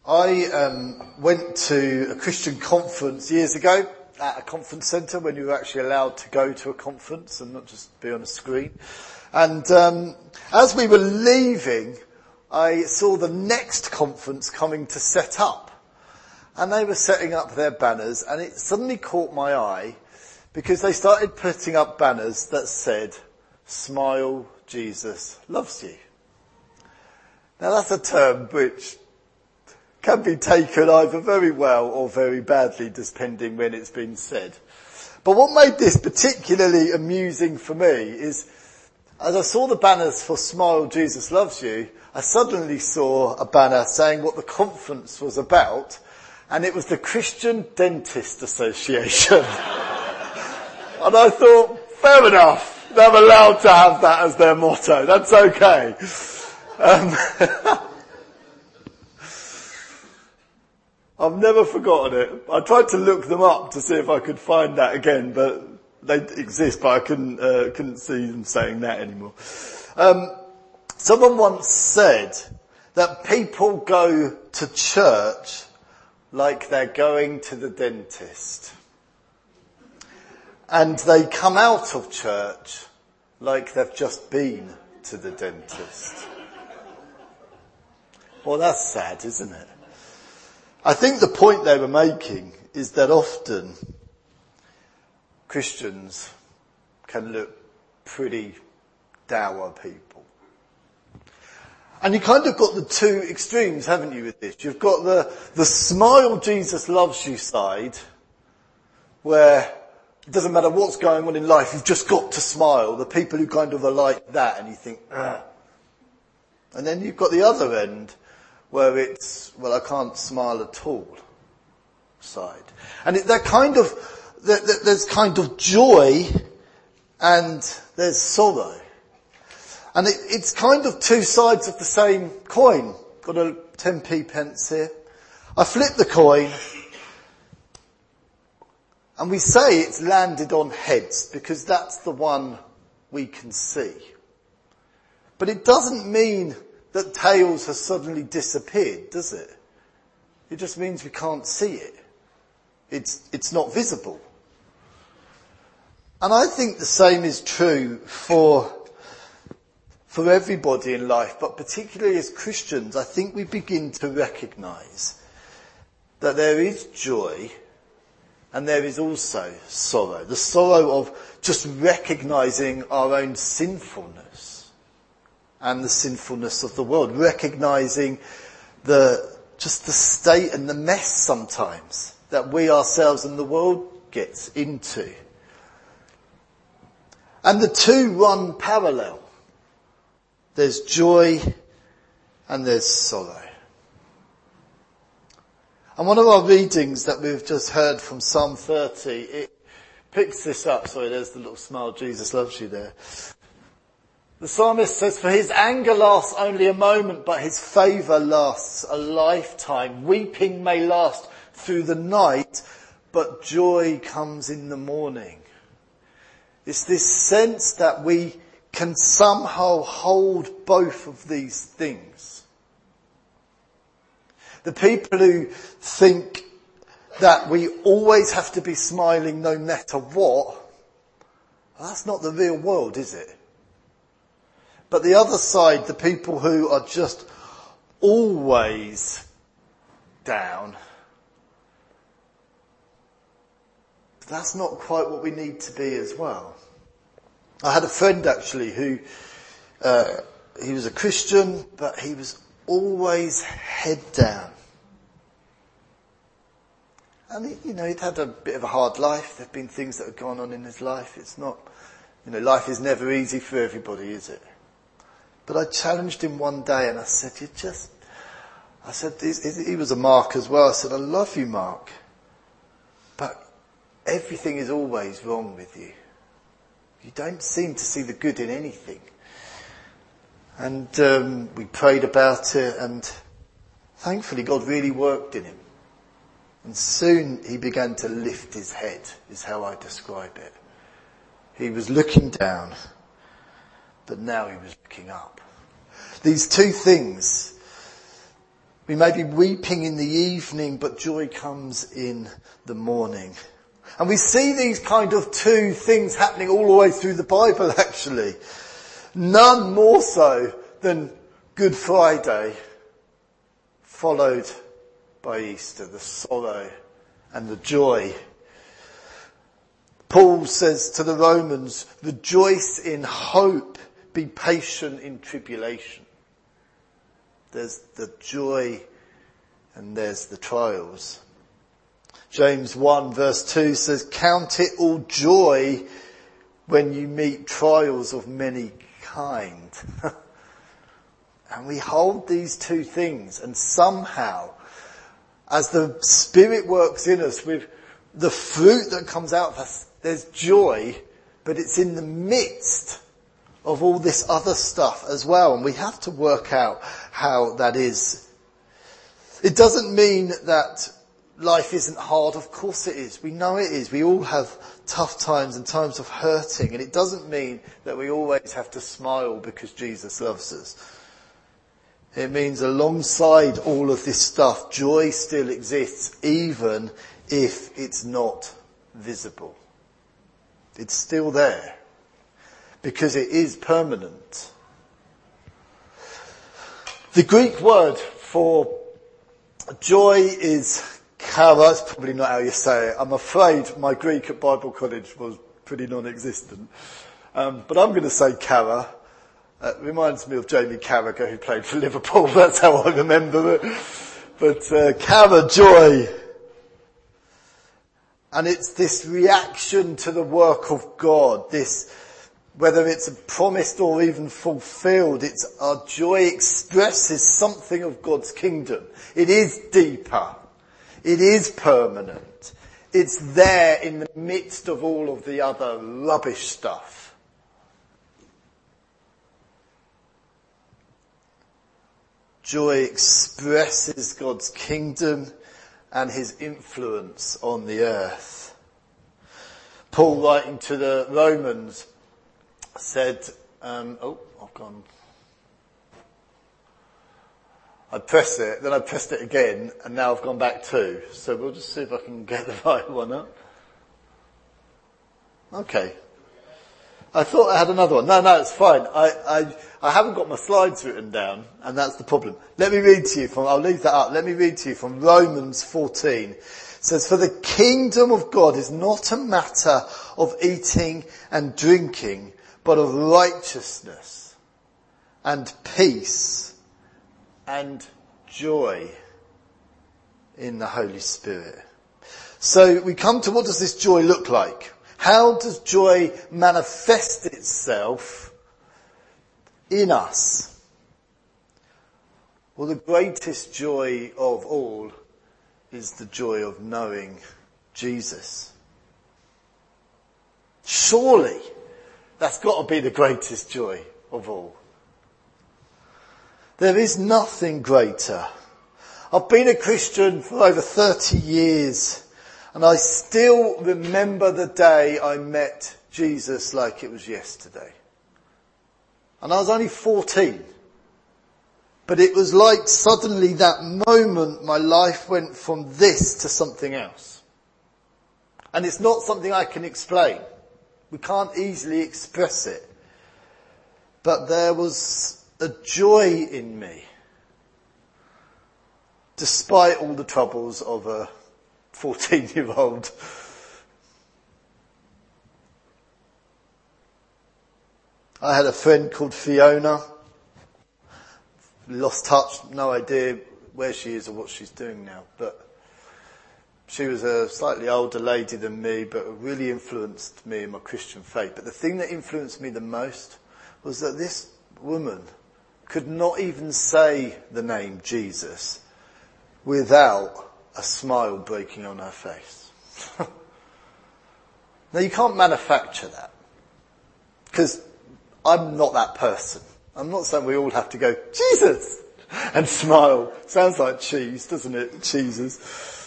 I went to a Christian conference years ago at a conference centre when you were actually allowed to go to a conference and not just be on a screen. And as we were leaving, I saw the next conference coming to set up. And they were setting up their banners, and it suddenly caught my eye because they started putting up banners that said, "Smile, Jesus loves you." Now that's a term which can be taken either very well or very badly, depending when it's been said. But what made this particularly amusing for me is, as I saw the banners for "Smile, Jesus loves you," I suddenly saw a banner saying what the conference was about, and it was the Christian Dentist Association. And I thought, fair enough, they're allowed to have that as their motto, that's okay. I've never forgotten it. I tried to look them up to see if I could find that again, but they exist, but I couldn't see them saying that anymore. Someone once said that people go to church like they're going to the dentist, and they come out of church like they've just been to the dentist. Well, that's sad, isn't it? I think the point they were making is that often Christians can look pretty dour people. And you kind of got the two extremes, haven't you, with this? You've got the "smile, Jesus loves you" side, where it doesn't matter what's going on in life, you've just got to smile. The people who kind of are like that, and you think, ugh. And then you've got the other end, where it's, well, I can't smile at all side. And there's kind of joy and there's sorrow. And it's kind of two sides of the same coin. Got a 10p pence here. I flip the coin and we say it's landed on heads because that's the one we can see. But it doesn't mean that tails has suddenly disappeared, does it? It just means we can't see it. It's not visible. And I think the same is true for everybody in life, but particularly as Christians, I think we begin to recognise that there is joy and there is also sorrow. The sorrow of just recognising our own sinfulness and the sinfulness of the world, recognising the state and the mess sometimes that we ourselves and the world gets into. And the two run parallel. There's joy and there's sorrow. And one of our readings that we've just heard from Psalm 30, it picks this up. Sorry, there's the little "Smile, Jesus loves you" there. The psalmist says, "For his anger lasts only a moment, but his favour lasts a lifetime. Weeping may last through the night, but joy comes in the morning." It's this sense that we can somehow hold both of these things. The people who think that we always have to be smiling no matter what, well, that's not the real world, is it? But the other side, the people who are just always down, that's not quite what we need to be as well. I had a friend actually who, he was a Christian, but he was always head down. And he'd had a bit of a hard life. There've been things that have gone on in his life. It's not, life is never easy for everybody, is it? But I challenged him one day and I said, he was a Mark as well. I said, "I love you, Mark, but everything is always wrong with you. You don't seem to see the good in anything." And we prayed about it, and thankfully God really worked in him. And soon he began to lift his head, is how I describe it. He was looking down, but now he was looking up. These two things We may be weeping in the evening, but joy comes in the morning. And we see these kind of two things happening all the way through the Bible, actually. None more so than Good Friday, followed by Easter, the sorrow and the joy. Paul says to the Romans, rejoice in hope, be patient in tribulation. There's the joy and there's the trials. James 1 verse 2 says, count it all joy when you meet trials of many kind. And we hold these two things, and somehow, as the Spirit works in us with the fruit that comes out of us, there's joy, but it's in the midst of all this other stuff as well. And we have to work out how that is. It doesn't mean that life isn't hard. Of course it is. We know it is. We all have tough times and times of hurting. And it doesn't mean that we always have to smile because Jesus loves us. It means alongside all of this stuff, joy still exists, even if it's not visible. It's still there, because it is permanent. The Greek word for joy is chara. It's probably not how you say it. I'm afraid my Greek at Bible College was pretty non-existent. But I'm going to say chara. It reminds me of Jamie Carragher, who played for Liverpool. That's how I remember it. But chara, joy. And it's this reaction to the work of God, this, whether it's promised or even fulfilled, it's our joy expresses something of God's kingdom. It is deeper. It is permanent. It's there in the midst of all of the other rubbish stuff. Joy expresses God's kingdom and his influence on the earth. Paul, writing to the Romans, said, I've gone. I pressed it, then I pressed it again, and now I've gone back 2. So we'll just see if I can get the right one up. Okay. I thought I had another one. No, it's fine. I haven't got my slides written down, and that's the problem. Let me read to you I'll leave that up. Let me read to you from Romans 14. It says, for the kingdom of God is not a matter of eating and drinking, but of righteousness and peace and joy in the Holy Spirit. So we come to, what does this joy look like? How does joy manifest itself in us? Well, the greatest joy of all is the joy of knowing Jesus. Surely, that's got to be the greatest joy of all. There is nothing greater. I've been a Christian for over 30 years. And I still remember the day I met Jesus like it was yesterday. And I was only 14. But it was like suddenly that moment my life went from this to something else. And it's not something I can explain. We can't easily express it. But there was a joy in me. Despite all the troubles of a 14-year-old. I had a friend called Fiona. Lost touch, no idea where she is or what she's doing now. But she was a slightly older lady than me, but really influenced me in my Christian faith. But the thing that influenced me the most was that this woman could not even say the name Jesus without a smile breaking on her face. Now you can't manufacture that. Because I'm not that person. I'm not saying we all have to go, Jesus! And smile. Sounds like cheese, doesn't it? Cheeses.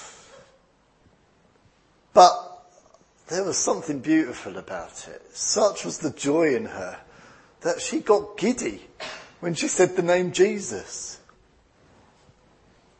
But there was something beautiful about it. Such was the joy in her that she got giddy when she said the name Jesus.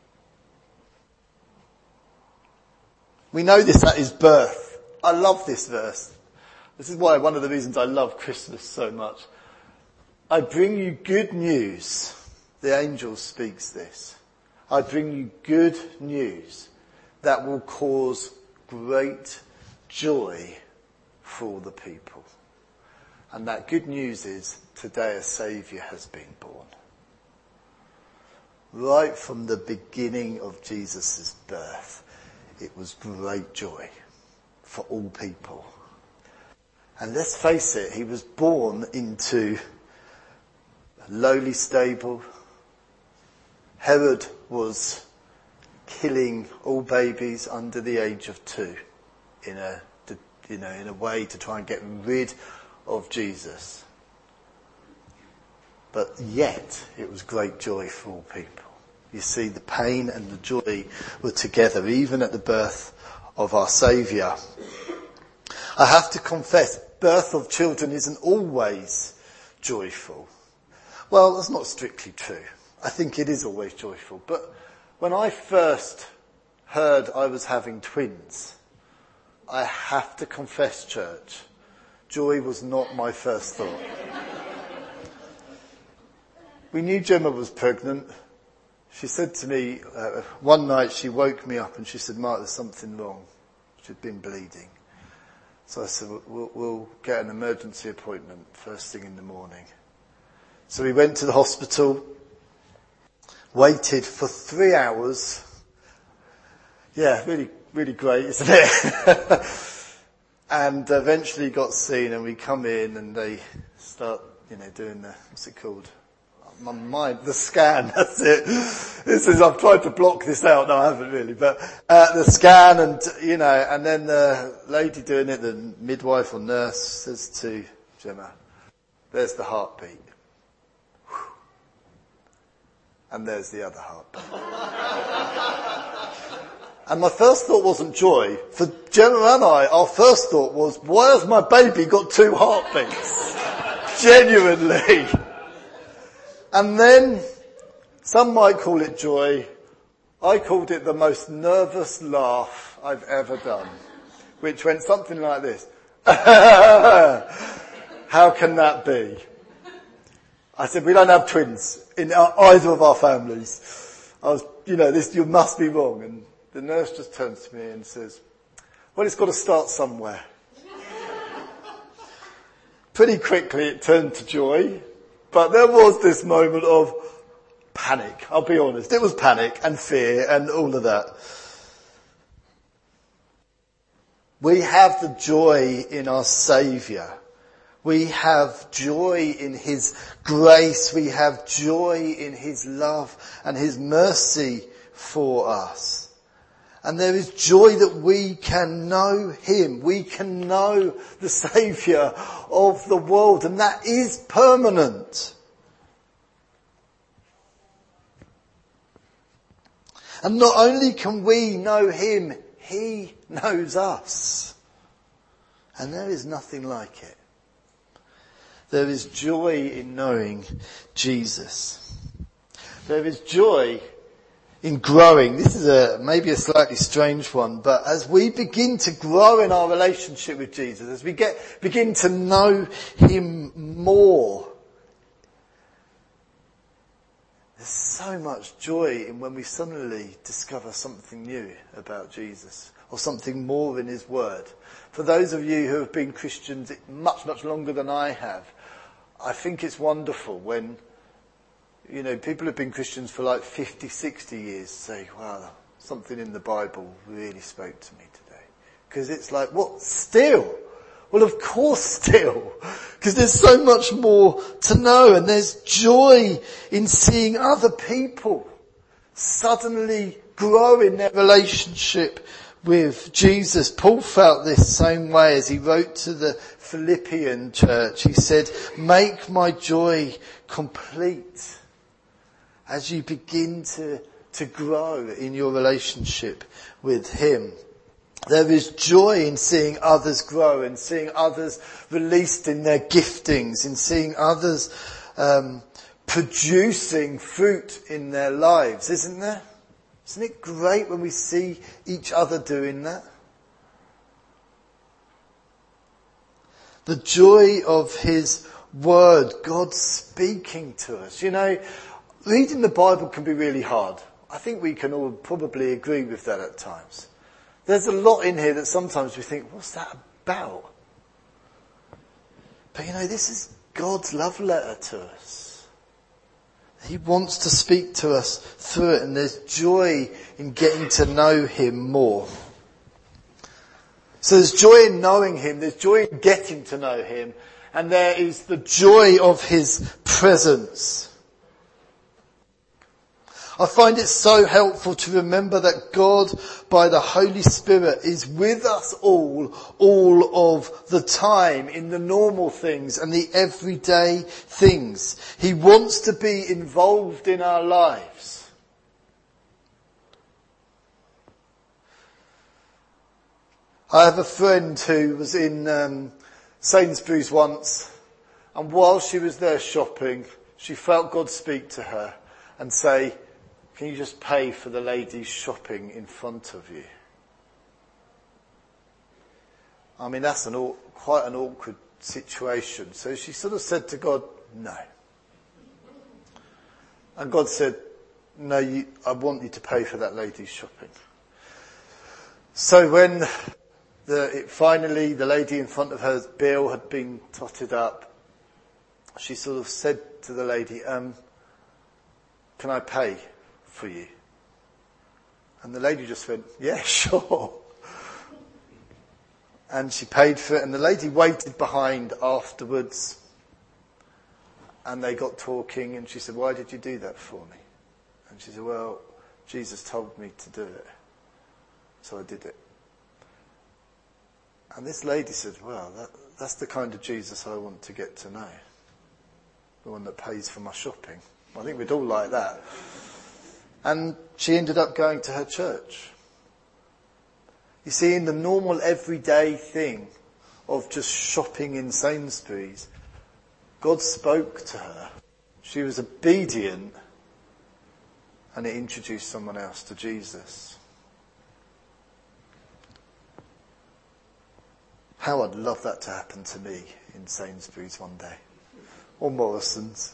We know this at his birth. I love this verse. This is why one of the reasons I love Christmas so much. I bring you good news. The angel speaks this. I bring you good news that will cause great joy for the people. And that good news is today a Saviour has been born. Right from the beginning of Jesus' birth, it was great joy for all people. And let's face it, he was born into a lowly stable. Herod was killing all babies under the age of 2 in a way to try and get rid of Jesus. But yet, it was great joy for all people. You see, the pain and the joy were together, even at the birth of our Saviour. I have to confess, birth of children isn't always joyful. Well, that's not strictly true. I think it is always joyful. But when I first heard I was having twins, I have to confess, church, joy was not my first thought. We knew Gemma was pregnant. She said to me, one night she woke me up and she said, Mark, there's something wrong. She'd been bleeding. So I said, we'll get an emergency appointment first thing in the morning. So we went to the hospital, waited for 3 hours. Yeah, really, really great, isn't it? And eventually got seen and we come in and they start, doing the, what's it called? My mind, the scan, that's it. I've tried to block this out, no I haven't really, but the scan and, and then the lady doing it, the midwife or nurse says to Gemma, there's the heartbeat. And there's the other heartbeat. And my first thought wasn't joy. For Gemma and I, our first thought was, why has my baby got 2 heartbeats? Genuinely. And then, some might call it joy. I called it the most nervous laugh I've ever done. Which went something like this. How can that be? I said, we don't have twins in either of our families. You must be wrong. And the nurse just turns to me and says, well, it's got to start somewhere. Pretty quickly it turned to joy. But there was this moment of panic, I'll be honest. It was panic and fear and all of that. We have the joy in our Saviour. We have joy in His grace. We have joy in His love and His mercy for us. And there is joy that we can know Him. We can know the Saviour of the world. And that is permanent. And not only can we know Him, He knows us. And there is nothing like it. There is joy in knowing Jesus. There is joy in growing. This is maybe a slightly strange one, but as we begin to grow in our relationship with Jesus, as we begin to know Him more, there's so much joy in when we suddenly discover something new about Jesus or something more in His Word. For those of you who have been Christians much, much longer than I have, I think it's wonderful when people who've been Christians for like 50, 60 years say, wow, something in the Bible really spoke to me today. Because it's like, what? Still? Well, of course still. Because there's so much more to know. And there's joy in seeing other people suddenly grow in their relationship with Jesus. Paul felt this same way as he wrote to the Philippian church. He said, make my joy complete as you begin to grow in your relationship with Him. There is joy in seeing others grow and seeing others released in their giftings, in seeing others producing fruit in their lives, isn't there? Isn't it great when we see each other doing that? The joy of his word, God speaking to us. You know, reading the Bible can be really hard. I think we can all probably agree with that at times. There's a lot in here that sometimes we think, what's that about? But you know, this is God's love letter to us. He wants to speak to us through it, and there's joy in getting to know him more. So there's joy in knowing him, there's joy in getting to know him, and there is the joy of his presence. I find it so helpful to remember that God, by the Holy Spirit, is with us all of the time, in the normal things and the everyday things. He wants to be involved in our lives. I have a friend who was in Sainsbury's once, and while she was there shopping, she felt God speak to her and say, "Can you just pay for the lady shopping in front of you?" I mean, that's quite an awkward situation. So she sort of said to God, "No." And God said, "No, I want you to pay for that lady's shopping." So when finally the lady in front of her's bill had been totted up, she sort of said to the lady, "Can I pay for you?" And the lady just went, "Yeah, sure." And she paid for it, and the lady waited behind afterwards, and they got talking, and she said, "Why did you do that for me?" And she said, "Well, Jesus told me to do it, so I did it." And this lady said, "Well, that's the kind of Jesus I want to get to know. The one that pays for my shopping." I think we'd all like that. And she ended up going to her church. You see, in the normal everyday thing of just shopping in Sainsbury's, God spoke to her. She was obedient, and it introduced someone else to Jesus. How I'd love that to happen to me in Sainsbury's one day. Or Morrison's.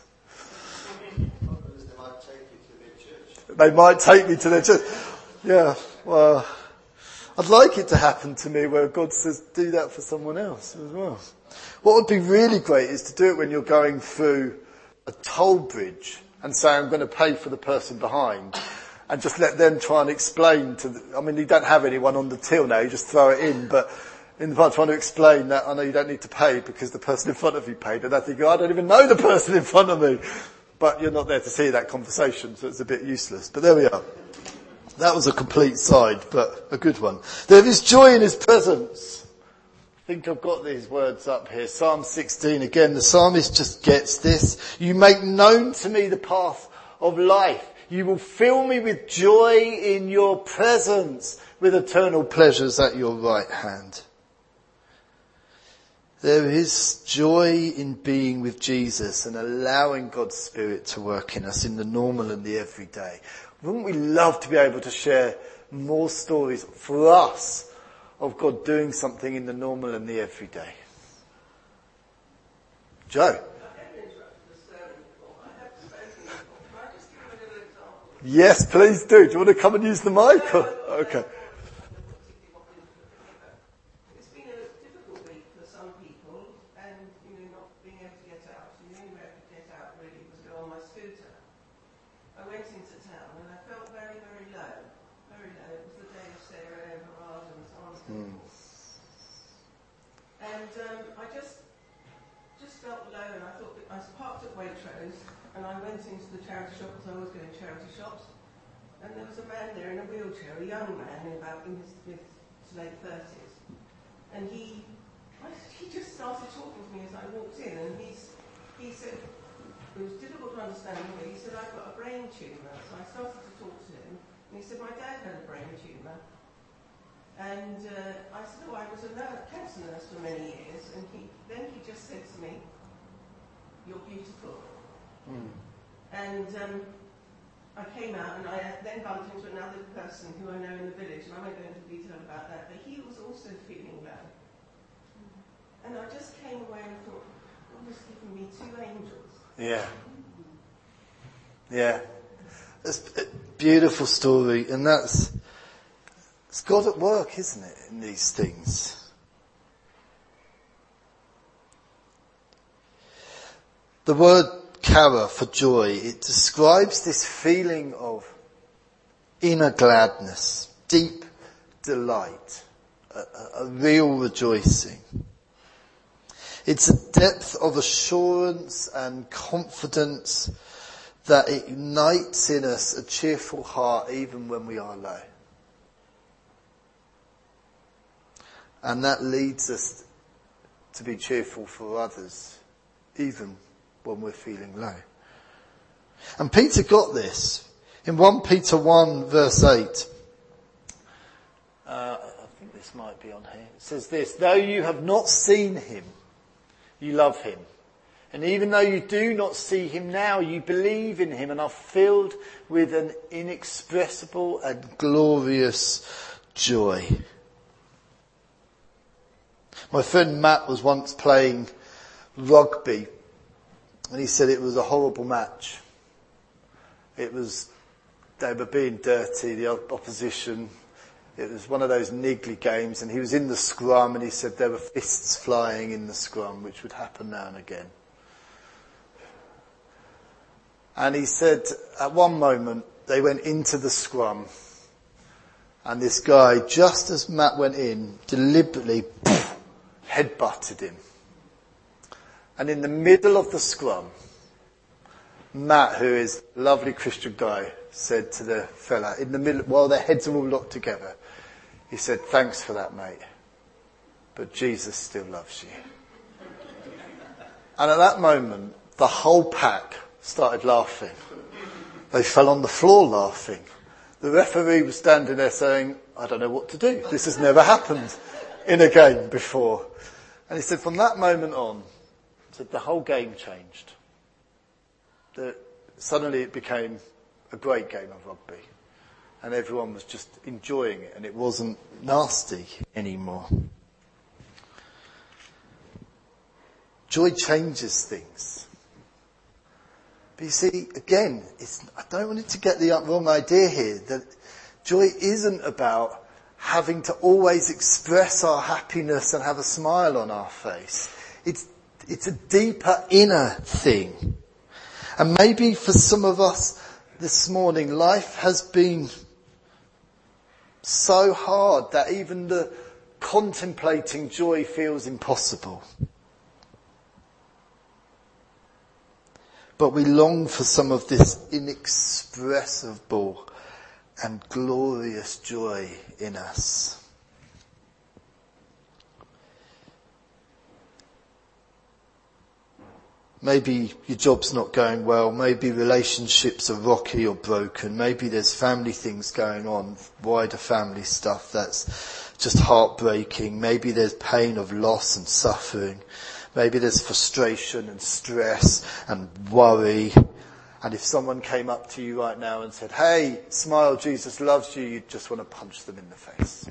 They might take me to their church. Yeah, well, I'd like it to happen to me where God says, do that for someone else as well. What would be really great is to do it when you're going through a toll bridge and say, "I'm going to pay for the person behind," and just let them try and explain I mean, you don't have anyone on the till now, you just throw it in, but in the part trying to explain that, I know you don't need to pay because the person in front of you paid, and I think, I don't even know the person in front of me. But you're not there to see that conversation, so it's a bit useless. But there we are. That was a complete side, but a good one. There is joy in his presence. I think I've got these words up here. Psalm 16 again. The psalmist just gets this. "You make known to me the path of life. You will fill me with joy in your presence, with eternal pleasures at your right hand." There is joy in being with Jesus and allowing God's Spirit to work in us in the normal and the everyday. Wouldn't we love to be able to share more stories for us of God doing something in the normal and the everyday? Joe? Yes, please do. Do you want to come and use the mic? Okay. I just felt low, and I thought that I was parked at Waitrose, and I went into the charity shop because I always go to charity shops, and there was a man there in a wheelchair, a young man in his late 30s, and he just started talking to me as I walked in, and he said, it was difficult to understand him, but he said, "I've got a brain tumour." So I started to talk to him, and he said, "My dad had a brain tumour." And I said, "Oh, I was a cancer nurse for many years." And then he just said to me, "You're beautiful." And I came out, and I then bumped into another person who I know in the village, and I won't go into detail about that, but he was also feeling low. And I just came away and thought, God has given me 2 angels. Yeah. Yeah. It's a beautiful story, and it's God at work, isn't it, in these things? The word kara for joy, it describes this feeling of inner gladness, deep delight, a real rejoicing. It's a depth of assurance and confidence that ignites in us a cheerful heart even when we are low. And that leads us to be cheerful for others, even when we're feeling low. And Peter got this. In 1 Peter 1 verse 8, I think this might be on here. It says this, though you have not seen him, you love him. And even though you do not see him now, you believe in him and are filled with an inexpressible and glorious joy. My friend Matt was once playing rugby, and he said it was a horrible match. They were being dirty, the opposition. It was one of those niggly games, and he was in the scrum, and he said there were fists flying in the scrum, which would happen now and again. And he said at one moment they went into the scrum, and this guy, just as Matt went in, deliberately headbutted him. And in the middle of the scrum, Matt, who is a lovely Christian guy, said to the fella, in the middle, while their heads are all locked together, he said, thanks for that, mate, but Jesus still loves you. And at that moment, the whole pack started laughing. They fell on the floor laughing. The referee was standing there saying, I don't know what to do. This has never happened in a game before. And he said, from that moment on, the whole game changed. Suddenly it became a great game of rugby. And everyone was just enjoying it, and it wasn't nasty anymore. Joy changes things. But you see, again, I don't want you to get the wrong idea here, that joy isn't about having to always express our happiness and have a smile on our face. It's a deeper inner thing. And maybe for some of us this morning, life has been so hard that even the contemplating joy feels impossible. But we long for some of this inexpressible and glorious joy in us. Maybe your job's not going well, maybe relationships are rocky or broken, maybe there's family things going on, wider family stuff that's just heartbreaking, maybe there's pain of loss and suffering, maybe there's frustration and stress and worry. And if someone came up to you right now and said, hey, smile, Jesus loves you, you'd just want to punch them in the face.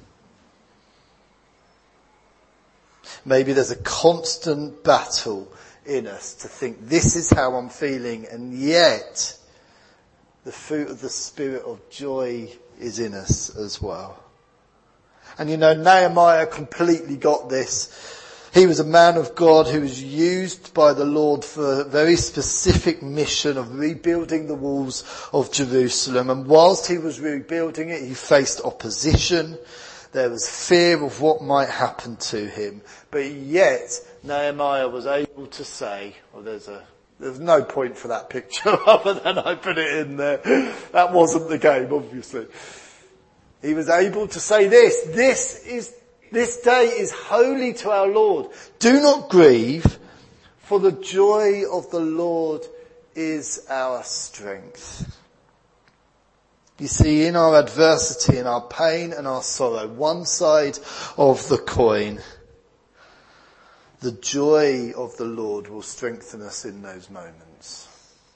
Maybe there's a constant battle in us to think this is how I'm feeling, and yet the fruit of the Spirit of joy is in us as well. And you know, Nehemiah completely got this. He was a man of God who was used by the Lord for a very specific mission of rebuilding the walls of Jerusalem. And whilst he was rebuilding it, he faced opposition. There was fear of what might happen to him. But yet, Nehemiah was able to say, well, there's no point for that picture other than I put it in there. That wasn't the game, obviously. He was able to say this day is holy to our Lord. Do not grieve, for the joy of the Lord is our strength. You see, in our adversity, in our pain and our sorrow, one side of the coin, the joy of the Lord will strengthen us in those moments.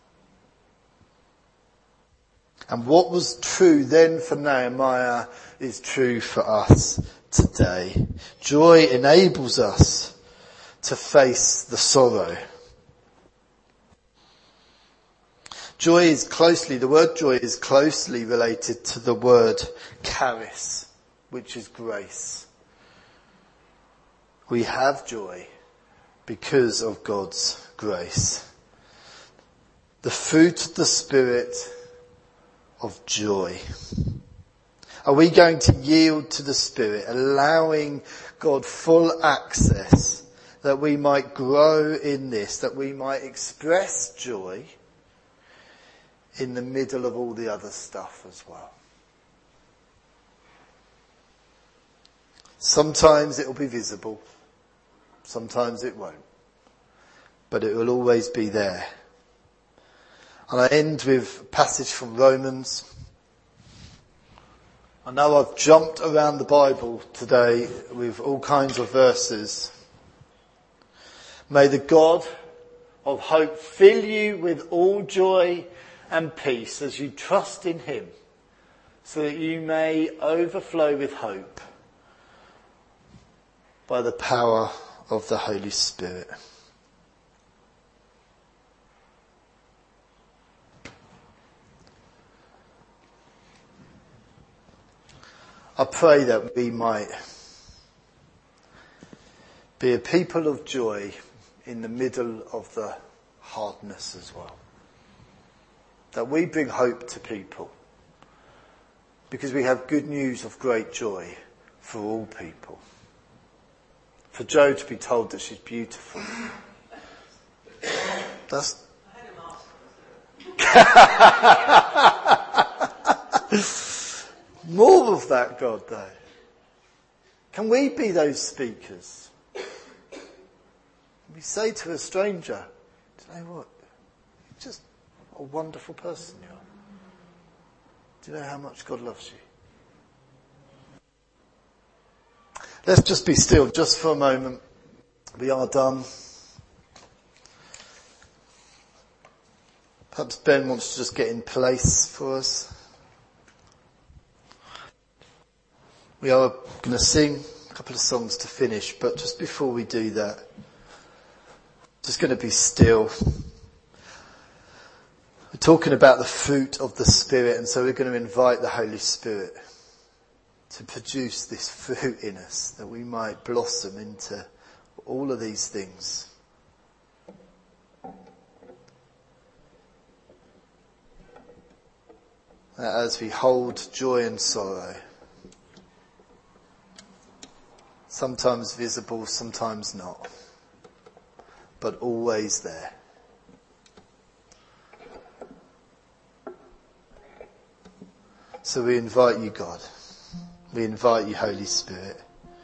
And what was true then for Nehemiah is true for us today. Joy enables us to face the sorrow. The word joy is closely related to the word charis, which is grace. We have joy because of God's grace. The fruit of the Spirit of joy. Are we going to yield to the Spirit, allowing God full access that we might grow in this, that we might express joy in the middle of all the other stuff as well? Sometimes it will be visible, sometimes it won't, but it will always be there. And I end with a passage from Romans. I know I've jumped around the Bible today with all kinds of verses. May the God of hope fill you with all joy and peace as you trust in him, so that you may overflow with hope by the power of the Holy Spirit. I pray that we might be a people of joy in the middle of the hardness as well. That we bring hope to people, because we have good news of great joy for all people. For Jo to be told that she's beautiful, that's more of that, God, though. Can we be those speakers? We say to a stranger, do you know what? You're just a wonderful person you are. Do you know how much God loves you? Let's just be still just for a moment. We are done. Perhaps Ben wants to just get in place for us. We are going to sing a couple of songs to finish, but just before we do that, just going to be still. We're talking about the fruit of the Spirit, and so we're going to invite the Holy Spirit to produce this fruit in us, that we might blossom into all of these things. As we hold joy and sorrow, sometimes visible, sometimes not, but always there. So we invite you, God. We invite you, Holy Spirit.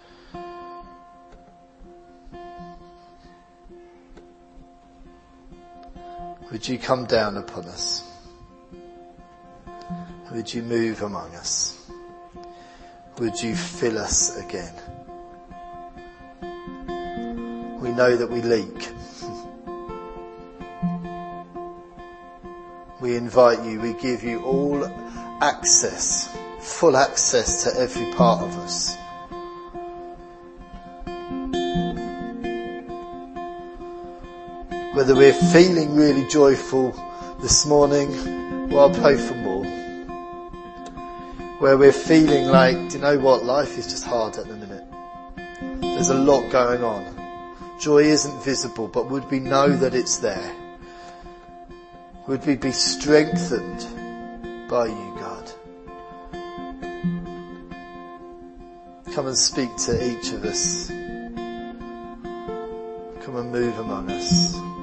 Would you come down upon us? Would you move among us? Would you fill us again? We know that we leak. We invite you, we give you all access, full access to every part of us. Whether we're feeling really joyful this morning, well, I'll pray for more. Where we're feeling like, do you know what, life is just hard at the minute. There's a lot going on. Joy isn't visible, but would we know that it's there? Would we be strengthened by you, God? Come and speak to each of us. Come and move among us.